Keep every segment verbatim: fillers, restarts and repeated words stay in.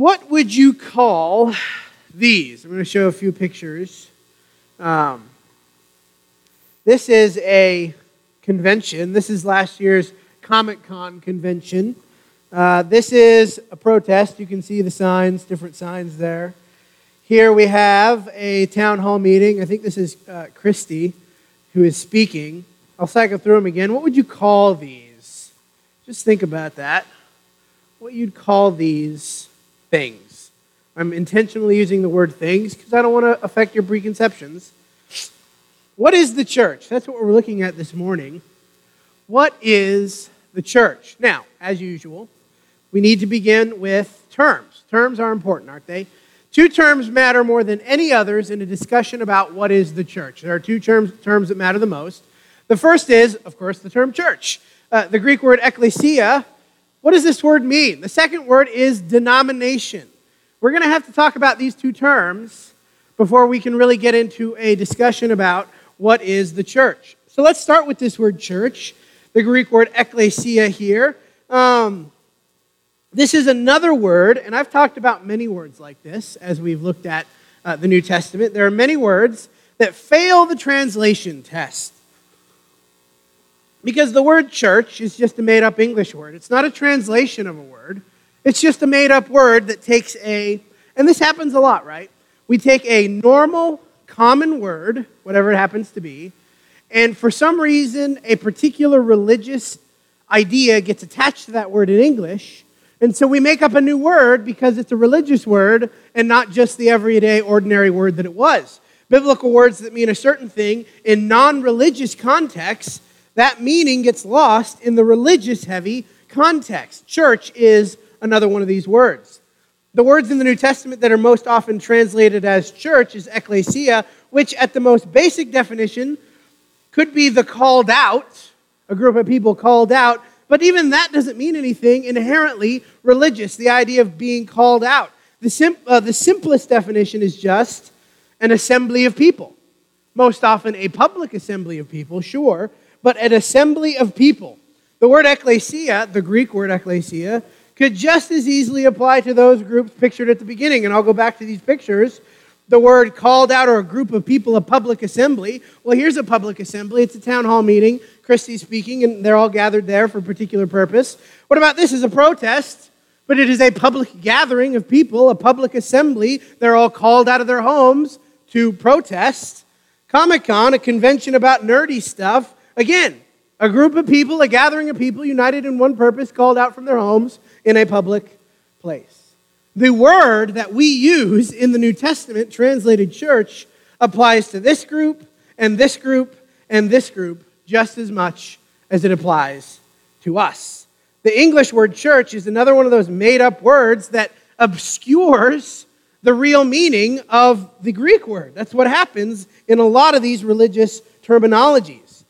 What would you call these? I'm going to show a few pictures. Um, this is a convention. This is last year's Comic-Con convention. Uh, this is a protest. You can see the signs, different signs there. Here we have a town hall meeting. I think this is uh, Christy who is speaking. I'll cycle through them again. What would you call these? Just think about that. What you'd call these things. I'm intentionally using the word things because I don't want to affect your preconceptions. What is the church? That's what we're looking at this morning. What is the church? Now, as usual, we need to begin with terms. Terms are important, aren't they? Two terms matter more than any others in a discussion about what is the church. There are two terms, terms that matter the most. The first is, of course, the term church. Uh, the Greek word ekklesia. What does this word mean? The second word is denomination. We're going to have to talk about these two terms before we can really get into a discussion about what is the church. So let's start with this word church, the Greek word ekklesia here. Um, this is another word, and I've talked about many words like this as we've looked at uh, the New Testament. There are many words that fail the translation test. Because the word church is just a made-up English word. It's not a translation of a word. It's just a made-up word that takes a, and this happens a lot, right? We take a normal, common word, whatever it happens to be, and for some reason, a particular religious idea gets attached to that word in English, and so we make up a new word because it's a religious word and not just the everyday, ordinary word that it was. Biblical words that mean a certain thing in non-religious contexts, that meaning gets lost in the religious-heavy context. Church is another one of these words. The words in the New Testament that are most often translated as church is ekklesia, which at the most basic definition could be the called out, a group of people called out, but even that doesn't mean anything inherently religious, the idea of being called out. The, sim- uh, the simplest definition is just an assembly of people. Most often a public assembly of people, sure, but an assembly of people. The word ekklesia, the Greek word ekklesia, could just as easily apply to those groups pictured at the beginning. And I'll go back to these pictures. The word called out or a group of people, a public assembly. Well, here's a public assembly. It's a town hall meeting. Christy's speaking, and they're all gathered there for a particular purpose. What about this as a protest? But it is a public gathering of people, a public assembly. They're all called out of their homes to protest. Comic-Con, a convention about nerdy stuff. Again, a group of people, a gathering of people united in one purpose, called out from their homes in a public place. The word that we use in the New Testament, translated church, applies to this group and this group and this group just as much as it applies to us. The English word church is another one of those made-up words that obscures the real meaning of the Greek word. That's what happens in a lot of these religious terminologies.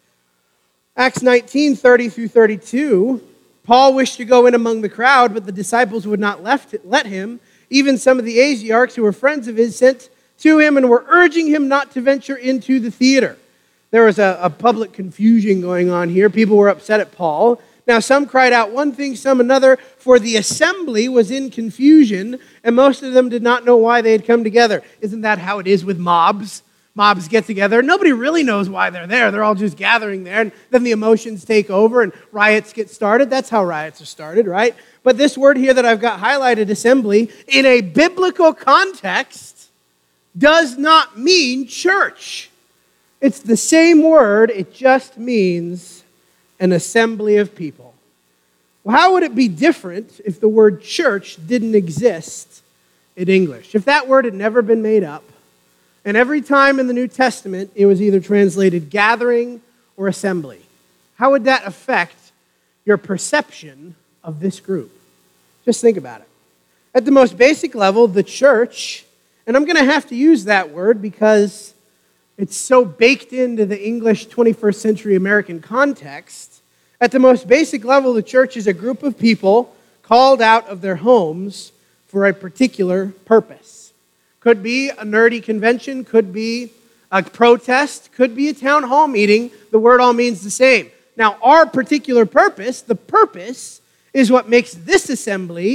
Acts nineteen, thirty through thirty-two, Paul wished to go in among the crowd, but the disciples would not left, let him. Even some of the Asiarchs who were friends of his sent to him and were urging him not to venture into the theater. There was a, a public confusion going on here. People were upset at Paul. Now some cried out one thing, some another, for the assembly was in confusion, and most of them did not know why they had come together. Isn't that how it is with mobs? Mobs get together. Nobody really knows why they're there. They're all just gathering there, and then the emotions take over and riots get started. That's how riots are started, right? But this word here that I've got highlighted, assembly, in a biblical context, does not mean church. It's the same word. It just means an assembly of people. Well, how would it be different if the word church didn't exist in English? If that word had never been made up, and every time in the New Testament, it was either translated gathering or assembly. How would that affect your perception of this group? Just think about it. At the most basic level, the church, and I'm going to have to use that word because it's so baked into the English twenty-first century American context. At the most basic level, the church is a group of people called out of their homes for a particular purpose. Could be a nerdy convention, could be a protest, could be a town hall meeting. The word all means the same. Now, our particular purpose, the purpose, is what makes this assembly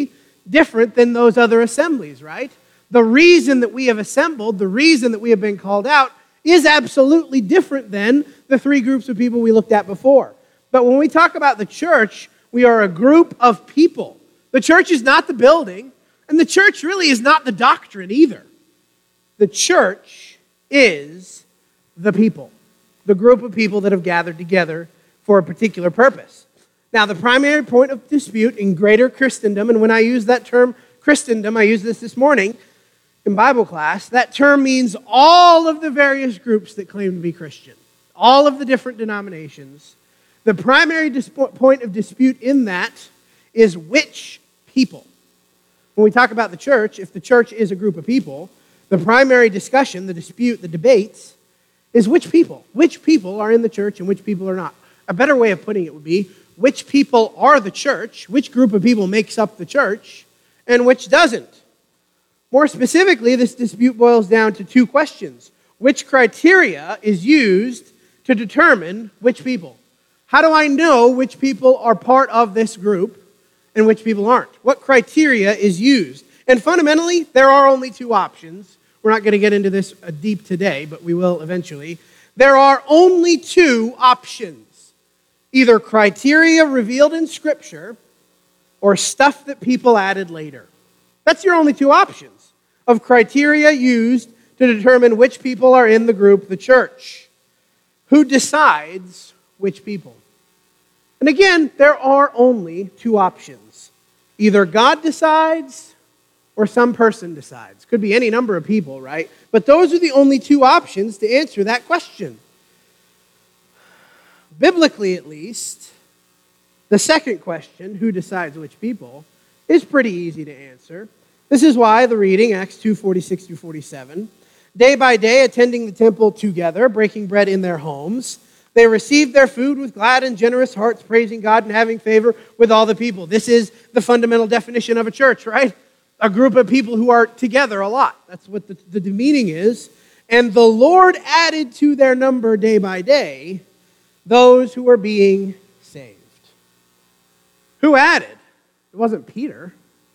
different than those other assemblies, right? The reason that we have assembled, the reason that we have been called out, is absolutely different than the three groups of people we looked at before. But when we talk about the church, we are a group of people. The church is not the building, and the church really is not the doctrine either. The church is the people, the group of people that have gathered together for a particular purpose. Now, the primary point of dispute in greater Christendom, and when I use that term Christendom, I used this this morning in Bible class, that term means all of the various groups that claim to be Christian, all of the different denominations. The primary dis- point of dispute in that is which people. When we talk about the church, if the church is a group of people, the primary discussion, the dispute, the debates, is which people. Which people are in the church and which people are not. A better way of putting it would be, which people are the church, which group of people makes up the church, and which doesn't. More specifically, this dispute boils down to two questions. Which criteria is used to determine which people? How do I know which people are part of this group and which people aren't? What criteria is used? And fundamentally, there are only two options. We're not going to get into this deep today, but we will eventually. There are only two options. Either criteria revealed in Scripture or stuff that people added later. That's your only two options of criteria used to determine which people are in the group, the church. Who decides which people? And again, there are only two options. Either God decides or some person decides. Could be any number of people, right? But those are the only two options to answer that question. Biblically, at least, the second question, who decides which people, is pretty easy to answer. This is why the reading, Acts two, forty-six through forty-seven, day by day attending the temple together, breaking bread in their homes, they received their food with glad and generous hearts, praising God and having favor with all the people. This is the fundamental definition of a church, right? A group of people who are together a lot. That's what the, the meaning is. And the Lord added to their number day by day those who were being saved. Who added? It wasn't Peter.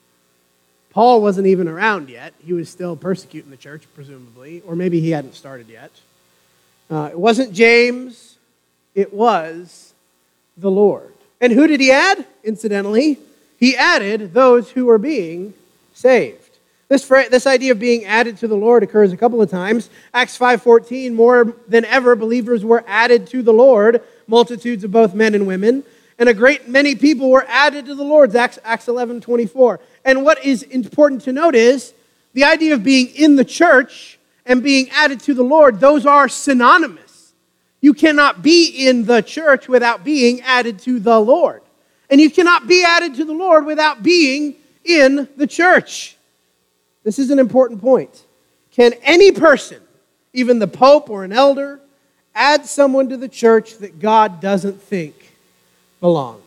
Paul wasn't even around yet. He was still persecuting the church, presumably, or maybe he hadn't started yet. Uh, it wasn't James. It was the Lord. And who did he add? Incidentally, he added those who were being saved. This, this idea of being added to the Lord occurs a couple of times. Acts five fourteen, more than ever, believers were added to the Lord, multitudes of both men and women. And a great many people were added to the Lord, Acts, Acts eleven twenty-four. And what is important to note is the idea of being in the church and being added to the Lord, those are synonymous. You cannot be in the church without being added to the Lord. And you cannot be added to the Lord without being in the church. This is an important point. Can any person, even the Pope or an elder, add someone to the church that God doesn't think belongs?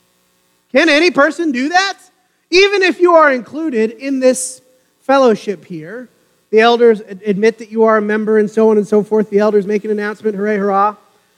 Can any person do that? Even if you are included in this fellowship here, the elders admit that you are a member and so on and so forth. The elders make an announcement, hooray, hurrah.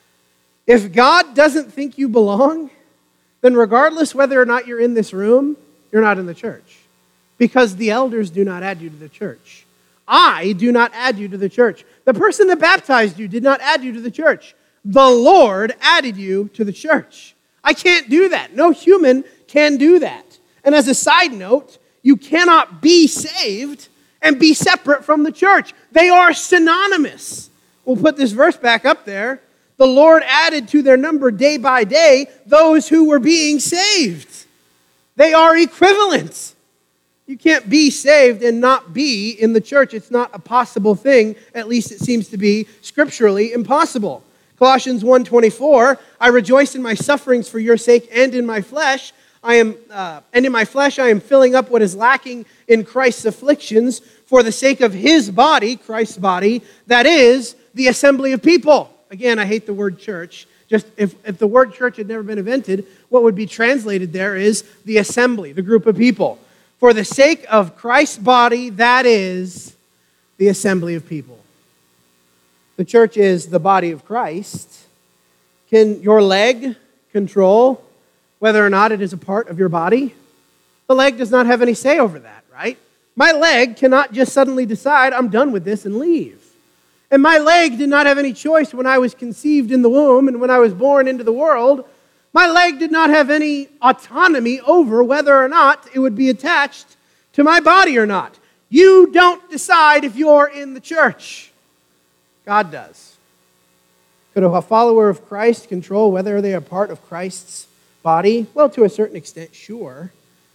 If God doesn't think you belong, then regardless whether or not you're in this room, you're not in the church. Because the elders do not add you to the church. I do not add you to the church. The person that baptized you did not add you to the church. The Lord added you to the church. I can't do that. No human can do that. And as a side note, you cannot be saved and be separate from the church. They are synonymous. We'll put this verse back up there. The Lord added to their number day by day those who were being saved. They are equivalent. You can't be saved and not be in the church. It's not a possible thing. At least it seems to be scripturally impossible. Colossians one twenty-four, I rejoice in my sufferings for your sake, and in my flesh, I am, uh, and in my flesh I am filling up what is lacking in Christ's afflictions for the sake of his body, Christ's body, that is the assembly of people. Again, I hate the word church. Just if, if the word church had never been invented, what would be translated there is the assembly, the group of people. For the sake of Christ's body, that is the assembly of people. The church is the body of Christ. Can your leg control whether or not it is a part of your body? The leg does not have any say over that, right? My leg cannot just suddenly decide I'm done with this and leave. And my leg did not have any choice when I was conceived in the womb and when I was born into the world. My leg did not have any autonomy over whether or not it would be attached to my body or not. You don't decide if you're in the church. God does. Could a follower of Christ control whether they are part of Christ's body? Well, to a certain extent, sure.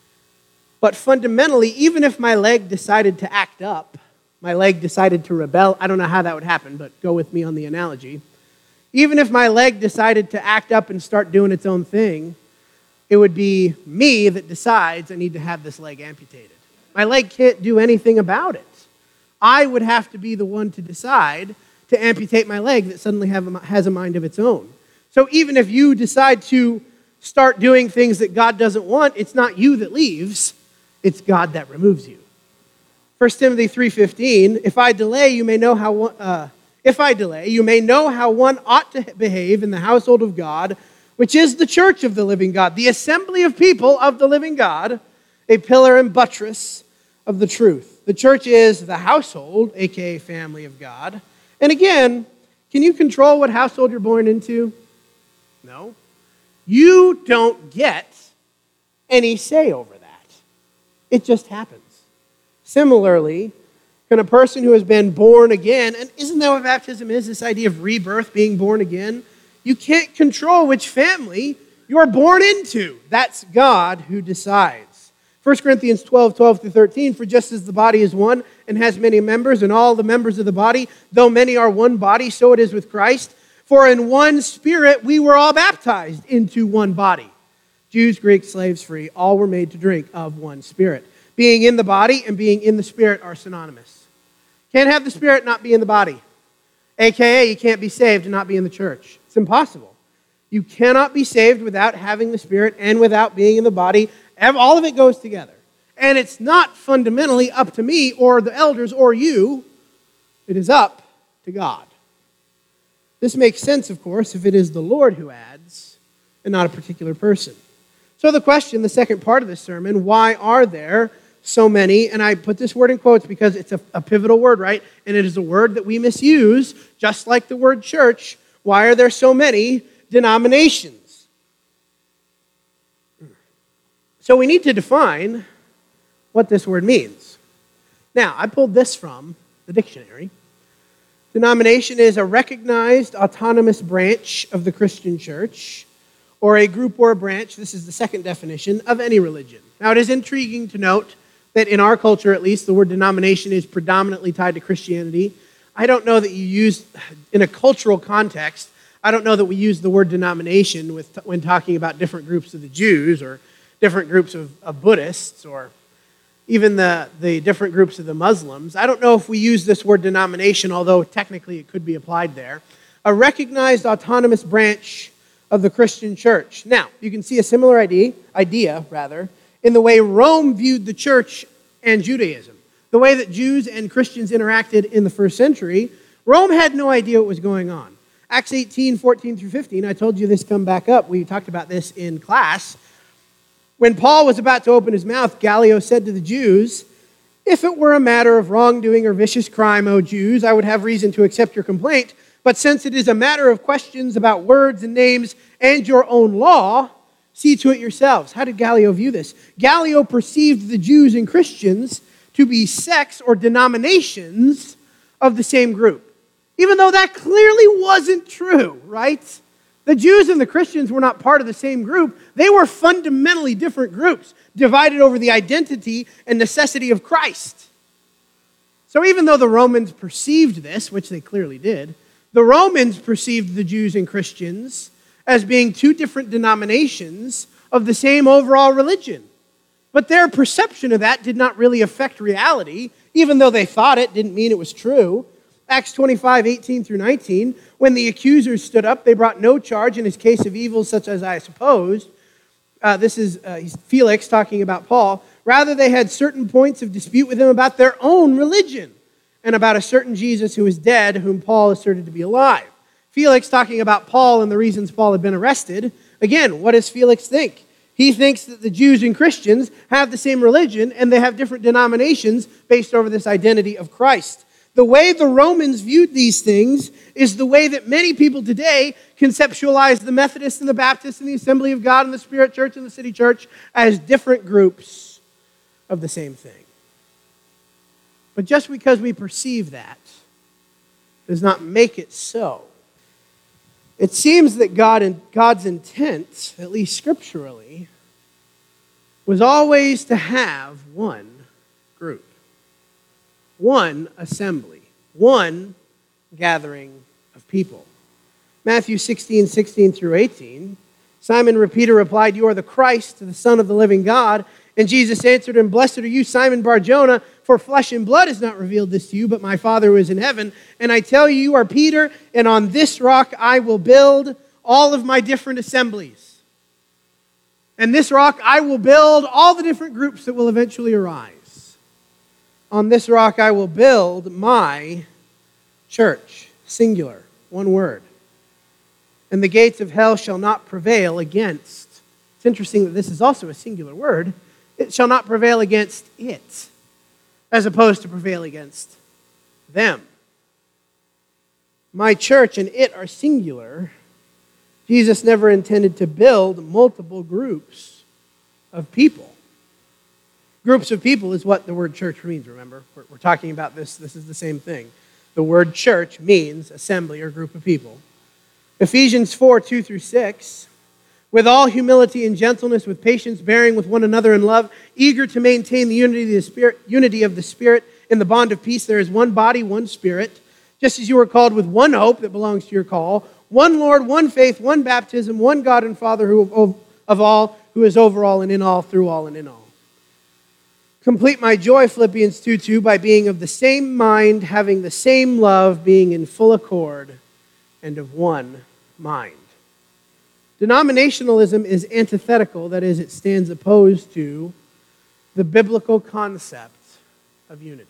But fundamentally, even if my leg decided to act up, my leg decided to rebel, I don't know how that would happen, but go with me on the analogy. Even if my leg decided to act up and start doing its own thing, it would be me that decides I need to have this leg amputated. My leg can't do anything about it. I would have to be the one to decide to amputate my leg that suddenly have a, has a mind of its own. So even if you decide to start doing things that God doesn't want, it's not you that leaves, it's God that removes you. First Timothy three fifteen, if I delay, you may know how one, uh, if I delay, you may know how one ought to behave in the household of God, which is the church of the living God, the assembly of people of the living God, a pillar and buttress of the truth. The church is the household, aka family of God. And again, can you control what household you're born into? No. You don't get any say over that. It just happens. Similarly, can a person who has been born again, and isn't that what baptism is, this idea of rebirth, being born again? You can't control which family you're born into. That's God who decides. First Corinthians twelve, twelve through thirteen, for just as the body is one and has many members, and all the members of the body, though many are one body, so it is with Christ. For in one Spirit we were all baptized into one body. Jews, Greeks, slaves, free, all were made to drink of one Spirit. Being in the body and being in the Spirit are synonymous. Can't have the Spirit not be in the body. A K A you can't be saved and not be in the church. It's impossible. You cannot be saved without having the Spirit and without being in the body. All of it goes together. And it's not fundamentally up to me or the elders or you. It is up to God. This makes sense, of course, if it is the Lord who adds and not a particular person. So the question, the second part of this sermon, why are there so many, and I put this word in quotes because it's a, a pivotal word, right? And it is a word that we misuse, just like the word church. Why are there so many denominations? So we need to define what this word means. Now, I pulled this from the dictionary. Denomination is a recognized autonomous branch of the Christian church, or a group or a branch, this is the second definition, of any religion. Now, it is intriguing to note that in our culture, at least, the word denomination is predominantly tied to Christianity. I don't know that you use, in a cultural context, I don't know that we use the word denomination with, when talking about different groups of the Jews or different groups of, of Buddhists or even the, the different groups of the Muslims. I don't know if we use this word denomination, although technically it could be applied there. A recognized autonomous branch of the Christian church. Now, you can see a similar idea, idea rather, in the way Rome viewed the church and Judaism. The way that Jews and Christians interacted in the first century, Rome had no idea what was going on. Acts eighteen, fourteen through fifteen, I told you this come back up. We talked about this in class. When Paul was about to open his mouth, Gallio said to the Jews, if it were a matter of wrongdoing or vicious crime, O Jews, I would have reason to accept your complaint. But since it is a matter of questions about words and names and your own law, see to it yourselves. How did Gallio view this? Gallio perceived the Jews and Christians to be sects or denominations of the same group, even though that clearly wasn't true, right? The Jews and the Christians were not part of the same group. They were fundamentally different groups, divided over the identity and necessity of Christ. So even though the Romans perceived this, which they clearly did, the Romans perceived the Jews and Christians as being two different denominations of the same overall religion. But their perception of that did not really affect reality, even though they thought it didn't mean it was true. Acts twenty-five, eighteen through nineteen, when the accusers stood up, they brought no charge in his case of evils such as I supposed. Uh, this is uh, Felix talking about Paul. Rather, they had certain points of dispute with him about their own religion and about a certain Jesus who is dead, whom Paul asserted to be alive. Felix talking about Paul and the reasons Paul had been arrested. Again, what does Felix think? He thinks that the Jews and Christians have the same religion and they have different denominations based over this identity of Christ. The way the Romans viewed these things is the way that many people today conceptualize the Methodists and the Baptists and the Assembly of God and the Spirit Church and the City Church as different groups of the same thing. But just because we perceive that does not make it so. It seems that God and God's intent, at least scripturally, was always to have one group, one assembly, one gathering of people. Matthew sixteen, sixteen through eighteen, Simon Peter replied, "You are the Christ, the Son of the living God." And Jesus answered him, "Blessed are you, Simon Bar-Jonah, for flesh and blood has not revealed this to you, but my Father who is in heaven. And I tell you, you are Peter, and on this rock I will build all of my different assemblies. And this rock I will build all the different groups that will eventually arise. On this rock I will build my church." Singular, one word. "And the gates of hell shall not prevail against." It's interesting that this is also a singular word. "It shall not prevail against it," as opposed to prevail against them. My church and it are singular. Jesus never intended to build multiple groups of people. Groups of people is what the word church means, remember? We're, we're talking about this. This is the same thing. The word church means assembly or group of people. Ephesians four, two through six. "With all humility and gentleness, with patience, bearing with one another in love, eager to maintain the unity of the Spirit, unity of the Spirit in the bond of peace. There is one body, one Spirit, just as you were called with one hope that belongs to your call, one Lord, one faith, one baptism, one God and Father who of all, who is over all and in all, through all and in all. Complete my joy," Philippians two two, "by being of the same mind, having the same love, being in full accord, and of one mind." Denominationalism is antithetical, that is, it stands opposed to the biblical concept of unity.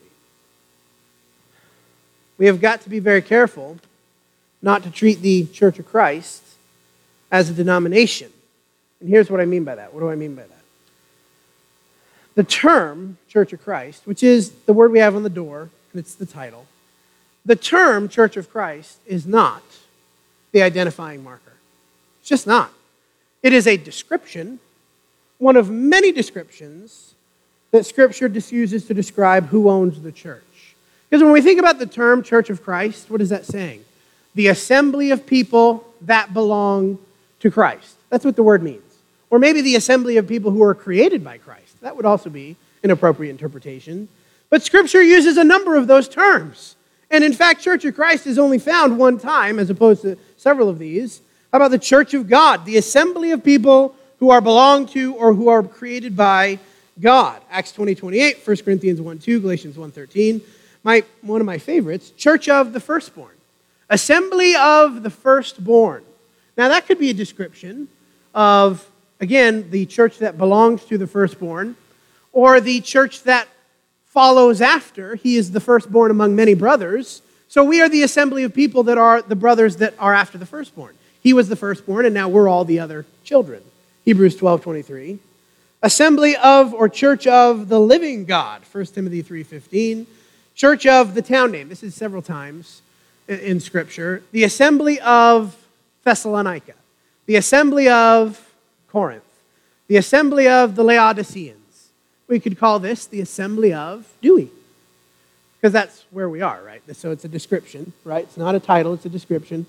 We have got to be very careful not to treat the Church of Christ as a denomination. And here's what I mean by that. What do I mean by that? The term Church of Christ, which is the word we have on the door, and it's the title, the term Church of Christ is not the identifying marker. It's just not. It is a description, one of many descriptions that Scripture uses to describe who owns the church. Because when we think about the term Church of Christ, what is that saying? The assembly of people that belong to Christ. That's what the word means. Or maybe the assembly of people who are created by Christ. That would also be an appropriate interpretation. But Scripture uses a number of those terms. And in fact, Church of Christ is only found one time, as opposed to several of these. How about the Church of God? The assembly of people who are belonged to or who are created by God. Acts twenty, twenty-eight, First Corinthians one, two, Galatians one, thirteen. My, one of my favorites, Church of the Firstborn. Assembly of the Firstborn. Now that could be a description of, again, the church that belongs to the firstborn, or the church that follows after. He is the firstborn among many brothers. So we are the assembly of people that are the brothers that are after the firstborn. He was the firstborn, and now we're all the other children. Hebrews twelve, twenty-three. Assembly of or church of the living God. First Timothy three, fifteen. Church of the town name. This is several times in Scripture. The assembly of Thessalonica. The assembly of Corinth. The assembly of the Laodiceans. We could call this the assembly of Dewey. Because that's where we are, right? So it's a description, right? It's not a title, it's a description.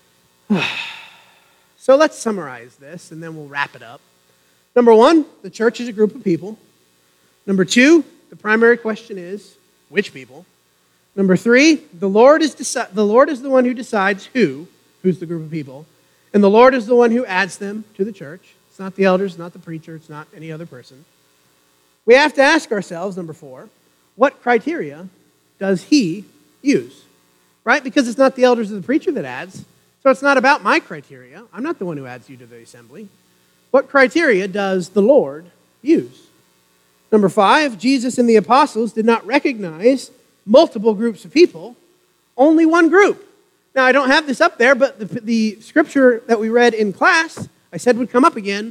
So let's summarize this, and then we'll wrap it up. Number one, the church is a group of people. Number two, the primary question is, which people? Number three, the Lord is deci- the Lord is the one who decides who, who's the group of people, and the Lord is the one who adds them to the church. It's not the elders, not the preacher, it's not any other person. We have to ask ourselves, number four, what criteria does he use? Right? Because it's not the elders or the preacher that adds, so it's not about my criteria. I'm not the one who adds you to the assembly. What criteria does the Lord use? Number five, Jesus and the apostles did not recognize multiple groups of people, only one group. Now, I don't have this up there, but the, the scripture that we read in class, I said would come up again,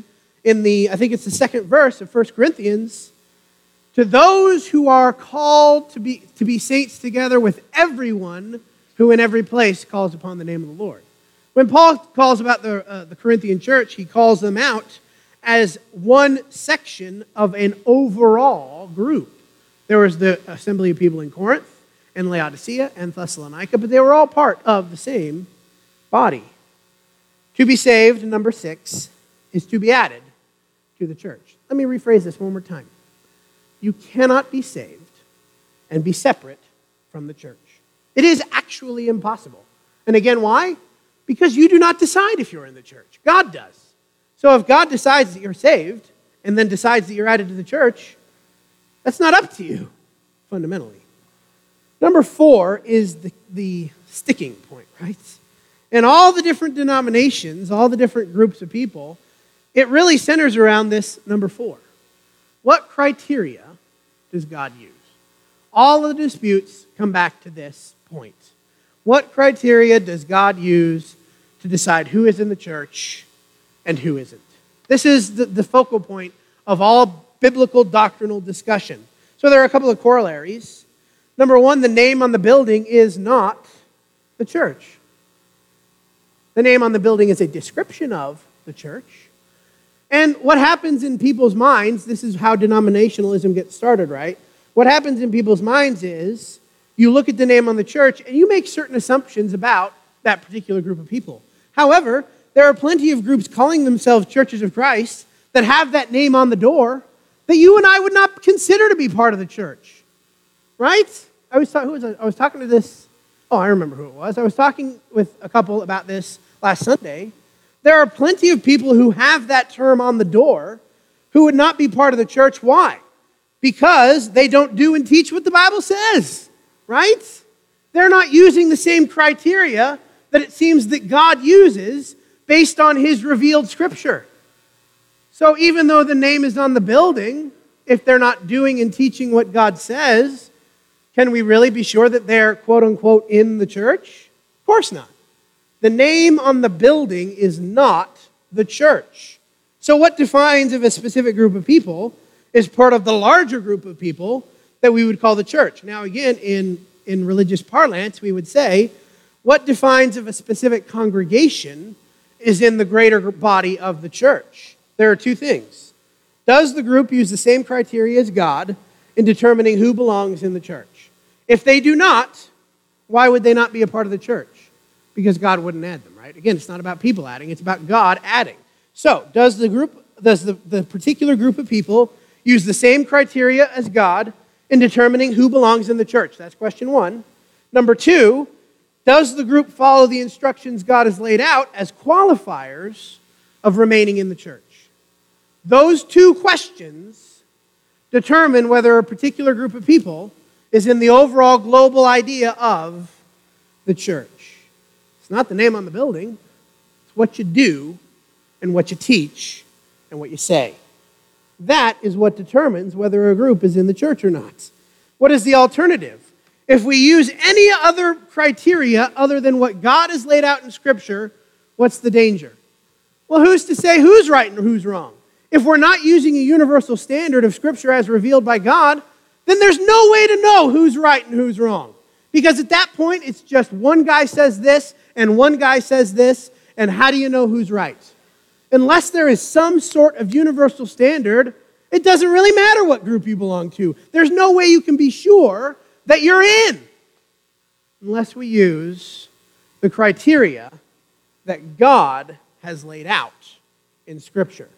in the, I think it's the second verse of First Corinthians, to those who are called to be, to be saints together with everyone who in every place calls upon the name of the Lord. When Paul calls about the, uh, the Corinthian church, he calls them out as one section of an overall group. There was the assembly of people in Corinth and Laodicea and Thessalonica, but they were all part of the same body. To be saved, number six, is to be added to the church. Let me rephrase this one more time. You cannot be saved and be separate from the church. It is actually impossible. And again, why? Because you do not decide if you're in the church. God does. So if God decides that you're saved and then decides that you're added to the church, that's not up to you, fundamentally. Number four is the, the sticking point, right? In all the different denominations, all the different groups of people, it really centers around this number four. What criteria does God use? All of the disputes come back to this point. What criteria does God use to decide who is in the church and who isn't? This is the, the focal point of all biblical doctrinal discussion. So there are a couple of corollaries. Number one, the name on the building is not the church. The name on the building is a description of the church. And what happens in people's minds, this is how denominationalism gets started, right? What happens in people's minds is you look at the name on the church and you make certain assumptions about that particular group of people. However, there are plenty of groups calling themselves churches of Christ that have that name on the door that you and I would not consider to be part of the church, right? I was, ta- who was I? I was talking to this, oh, I remember who it was. I was talking with a couple about this last Sunday. There are plenty of people who have that term on the door who would not be part of the church. Why? Because they don't do and teach what the Bible says, right? They're not using the same criteria that it seems that God uses based on his revealed scripture. So even though the name is on the building, if they're not doing and teaching what God says, can we really be sure that they're quote unquote in the church? Of course not. The name on the building is not the church. So what defines of a specific group of people is part of the larger group of people that we would call the church. Now again, in, in religious parlance, we would say, what defines of a specific congregation is in the greater body of the church. There are two things. Does the group use the same criteria as God in determining who belongs in the church? If they do not, why would they not be a part of the church? Because God wouldn't add them, right? Again, it's not about people adding, it's about God adding. So, does the group, does the, the particular group of people use the same criteria as God in determining who belongs in the church? That's question one. Number two, does the group follow the instructions God has laid out as qualifiers of remaining in the church? Those two questions determine whether a particular group of people is in the overall global idea of the church. It's not the name on the building. It's what you do and what you teach and what you say. That is what determines whether a group is in the church or not. What is the alternative? If we use any other criteria other than what God has laid out in Scripture, what's the danger? Well, who's to say who's right and who's wrong? If we're not using a universal standard of Scripture as revealed by God, then there's no way to know who's right and who's wrong. Because at that point, it's just one guy says this and one guy says this, and how do you know who's right? Unless there is some sort of universal standard, it doesn't really matter what group you belong to. There's no way you can be sure that you're in unless we use the criteria that God has laid out in Scripture.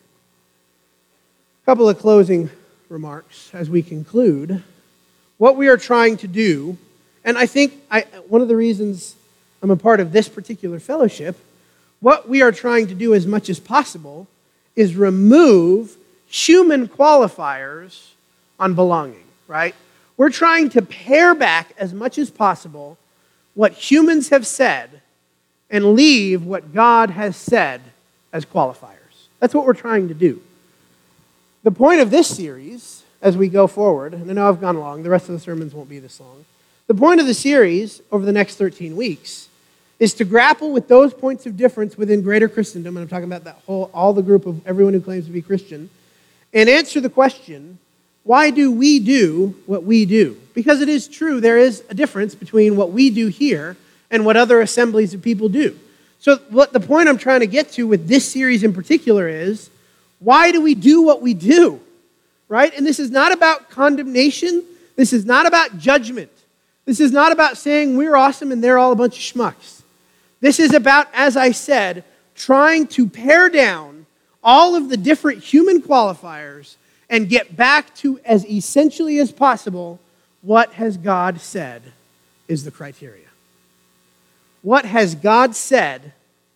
A couple of closing remarks as we conclude. What we are trying to do, and I think I, one of the reasons I'm a part of this particular fellowship, what we are trying to do as much as possible is remove human qualifiers on belonging, right? We're trying to pare back as much as possible what humans have said and leave what God has said as qualifiers. That's what we're trying to do. The point of this series, as we go forward, and I know I've gone long, the rest of the sermons won't be this long. The point of the series over the next thirteen weeks is to grapple with those points of difference within greater Christendom, and I'm talking about that whole, all the group of everyone who claims to be Christian, and answer the question, why do we do what we do? Because it is true, there is a difference between what we do here and what other assemblies of people do. So what the point I'm trying to get to with this series in particular is, why do we do what we do? Right? And this is not about condemnation. This is not about judgment. This is not about saying we're awesome and they're all a bunch of schmucks. This is about, as I said, trying to pare down all of the different human qualifiers and get back to, as essentially as possible, what has God said is the criteria. What has God said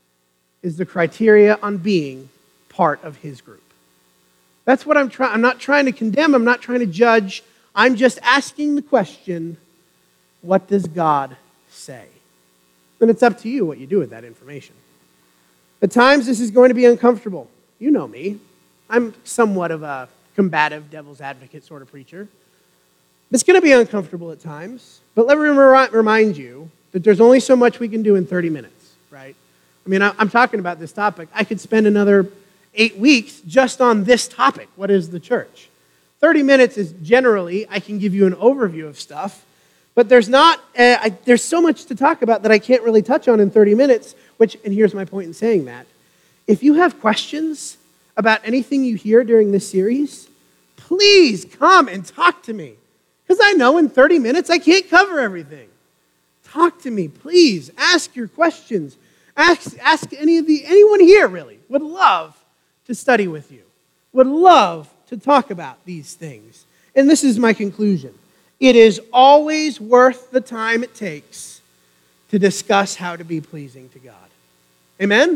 is the criteria on being part of his group. That's what I'm trying. I'm not trying to condemn. I'm not trying to judge. I'm just asking the question, what does God say? And it's up to you what you do with that information. At times, this is going to be uncomfortable. You know me. I'm somewhat of a combative, devil's advocate sort of preacher. It's going to be uncomfortable at times, but let me remind you that there's only so much we can do in thirty minutes, right? I mean, I'm talking about this topic. I could spend another eight weeks just on this topic. What is the church? thirty minutes is generally, I can give you an overview of stuff, but there's not, uh, I, there's so much to talk about that I can't really touch on in thirty minutes, which, and here's my point in saying that. If you have questions about anything you hear during this series, please come and talk to me. Because I know in thirty minutes I can't cover everything. Talk to me, please. Ask your questions. Ask, ask any of the, anyone here really would love to study with you. Would love to talk about these things. And this is my conclusion. It is always worth the time it takes to discuss how to be pleasing to God. Amen?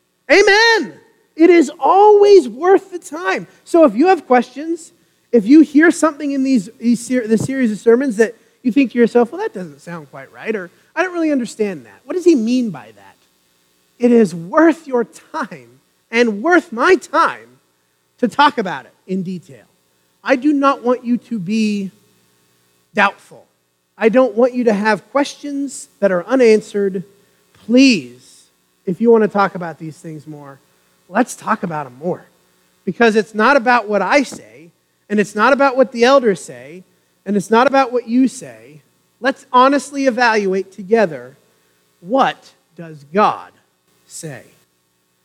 Amen! It is always worth the time. So if you have questions, if you hear something in these, these this series of sermons that you think to yourself, well, that doesn't sound quite right, or I don't really understand that. What does he mean by that? It is worth your time and worth my time to talk about it in detail. I do not want you to be doubtful. I don't want you to have questions that are unanswered. Please, if you want to talk about these things more, let's talk about them more. Because it's not about what I say, and it's not about what the elders say, and it's not about what you say. Let's honestly evaluate together, what does God say?